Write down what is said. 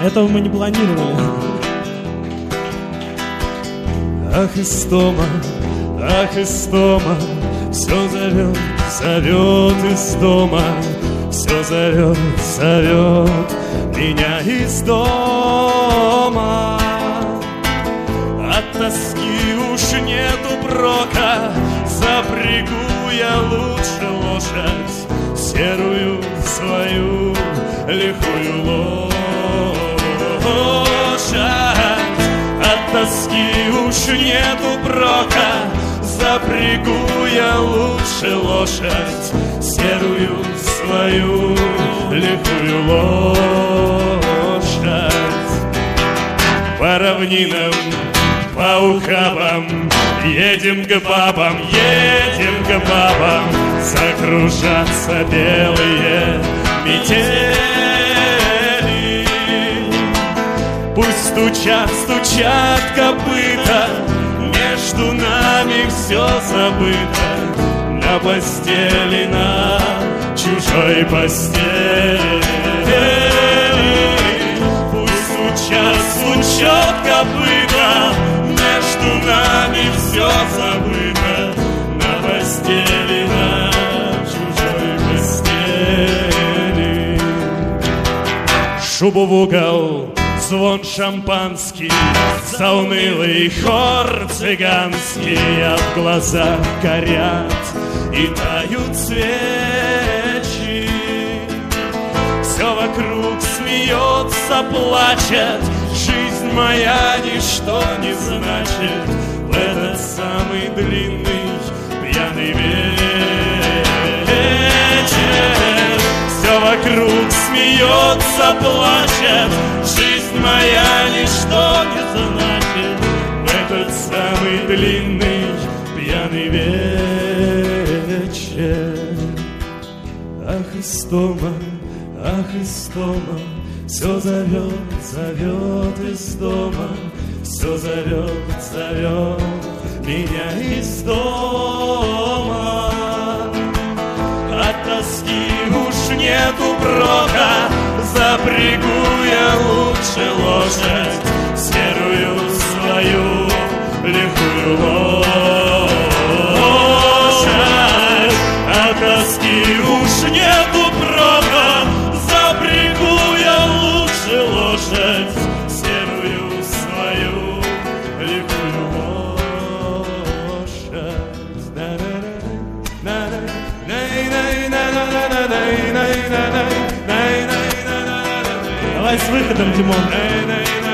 Этого мы не планировали. Ах, Истома, все зовет, зовет из дома, все зовет, зовет меня из дома. От тоски уж нету прока, запрягу я лучше лошадь, серую свою лихую лошадь. От тоски уж нету прока, запрягу я лучше лошадь, серую свою лихую лошадь. По равнинам, по ухабам едем к бабам, закружатся белые метели. Пусть стучат, стучат копыта, между нами все забыто, на постели, на чужой постели. Пусть стучат, стучат копыта, между нами все забыто, на постели, на чужой постели. Шубу в угол, звон шампанский, заунылый хор цыганский, а в глазах горят и тают свечи. Все вокруг смеется, плачет, жизнь моя ничто не значит в этот самый длинный пьяный вечер. Все вокруг смеется, плачет, жизнь моя ничто не значит в этот самый длинный пьяный вечер. Ах, Истома, все зовет, зовет из дома, все зовет, зовет меня из дома. От тоски уж нету прока, запрягу я лучше лошадь, серую свою лихую лошадь. От тоски уж нету прока, запрягу я лучше лошадь, серую свою лихую лошадь. Давай с выходом, Димон.